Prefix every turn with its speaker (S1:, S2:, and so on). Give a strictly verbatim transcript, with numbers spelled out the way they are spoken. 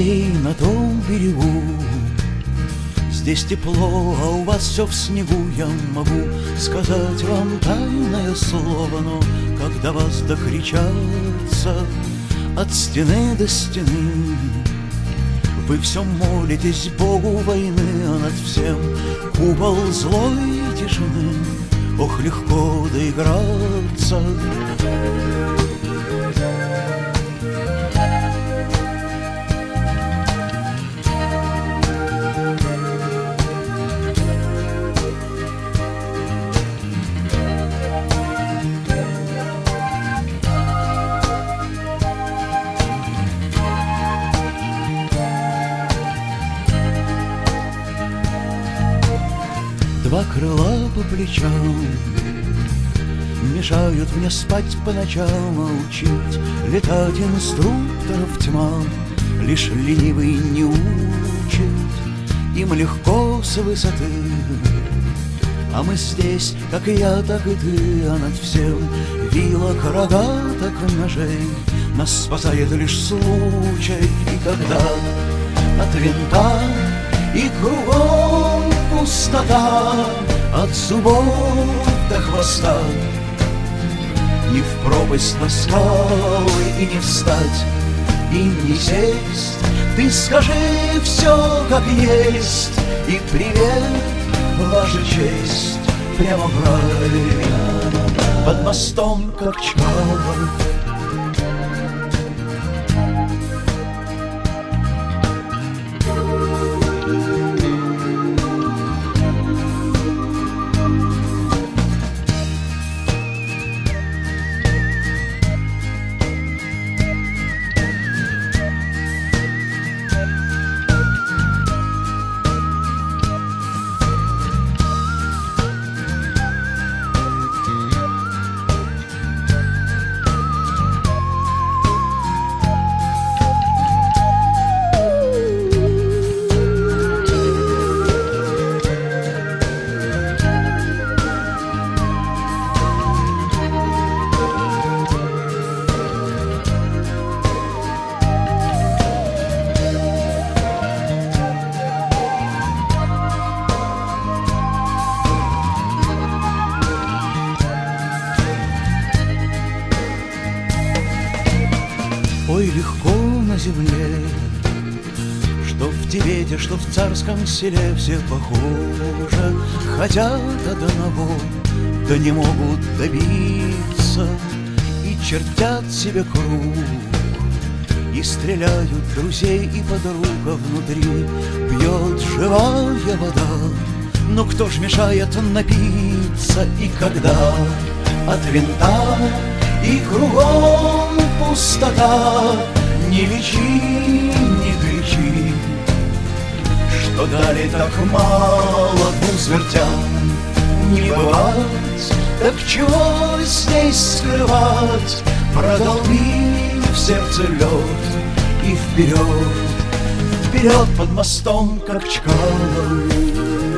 S1: морей на том берегу. Здесь тепло, а у вас все в снегу. Я могу сказать вам тайное слово, но когда вас докричаться от стены до стены, вы все молитесь Богу войны, а над всем купол злой тишины. Ох, легко доиграться. Два крыла по плечам мешают мне спать по ночам, а учить летать инструкторов тьма. Лишь ленивый не учит, им легко с высоты. А мы здесь, как и я, так и ты, а над всем вилок, рогаток, ножей. Нас спасает лишь случай, и когда от винта и кругом пустота, от зубов до хвоста, не в пропасть на скалы и не встать, и не сесть. Ты скажи все как есть, и привет, ваша честь, прямо в рай, под мостом как Чкалов. Ой, легко на земле, что в Тибете, что в царском селе, все похожи, хотят одного, да не могут добиться, и чертят себе круг, и стреляют друзей и подруг, а внутри бьет живая вода. Ну кто ж мешает напиться, и когда от винта и кругом пустота, не лечи, не кричи, что дали так мало двум смертям не бывать. Так чего здесь скрывать? Продолби в сердце лед и вперед, вперед под мостом, как Чкалов.